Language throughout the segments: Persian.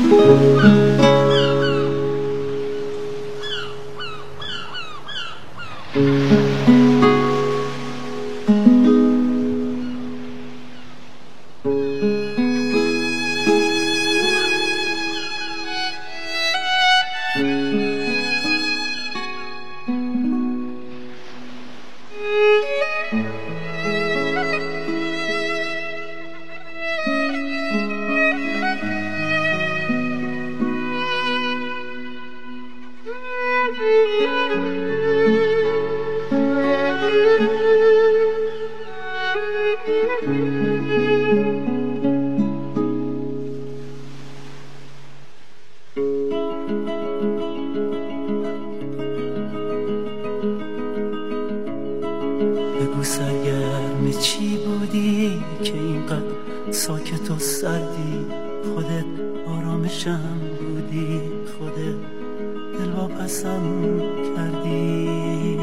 بگو سرگرم چی بودی که اینقدر ساکت و سردی؟ خودت آرامشم بودی، خودت دلواپسم کردی.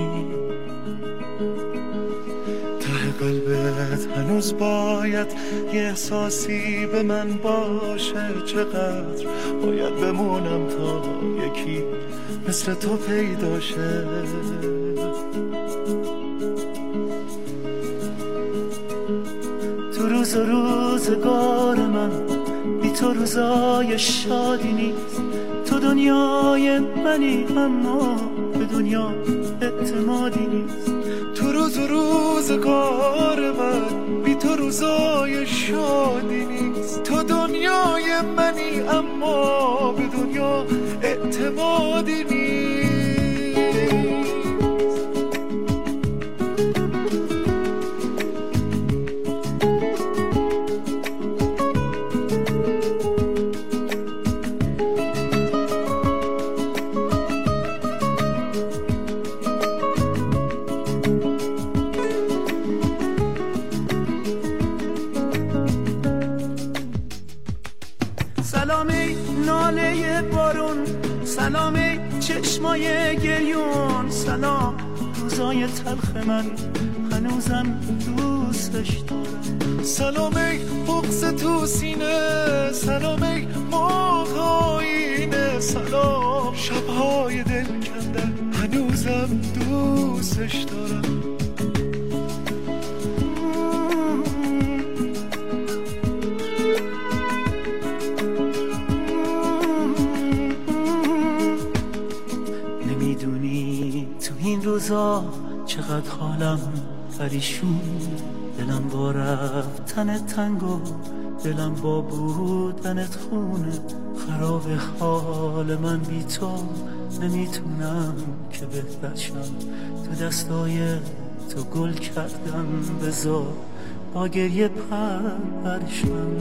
ته قلبت هنوز باید یه احساسی به من باشه. چقدر باید بمونم تا یکی مثل تو پیدا شه. تو روز و روزگار من بی تو روزای شادی نیست. تو دنیای منی اما به دنیا اعتمادی نیست. تو روز و روزگار من بی تو روزای شادی نیست. تو دنیای منی اما به دنیا اعتمادی نیست. سلامی ناله بارون، سلامی چشمای گریون، سلام روزای تلخ من هنوزم دوستش دارم. سلامی بغض تو سینه، سلامی موج آینه، سلام شبهای دل کندن هنوزم دوستش دارم. نمیدونی تو این روزا چقدر حالم پریشون، دلم با رفتن تنگ و دلم با بودنت خونه. خراب حال من بی تو، نمیتونم که بهتر شم. تو دستای تو گل کردم، بذار با گریه پرشم.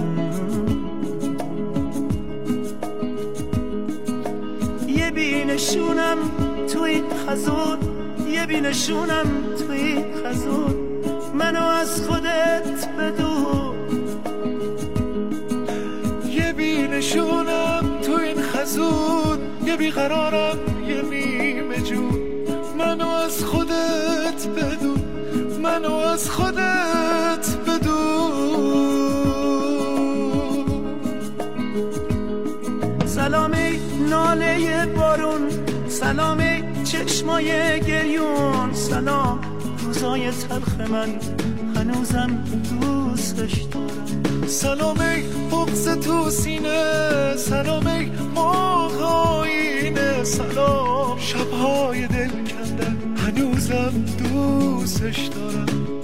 یه بینشونم توی خزون، یه بینشونم توی خزون، منو از خودت بدون. یه بینشونم تو این خزون، یه بیقرارم یه نیمه جون، منو از خودت بدون، منو از خودت بدون. سلامی ناله بارون، سلامی چشمای گریون، سلام روزای تلخ من هنوزم دوستش دارم. سلامی بغض تو سینه، سلامی موج آینه، سلام شبهای دل کندن هنوزم دوستش دارم.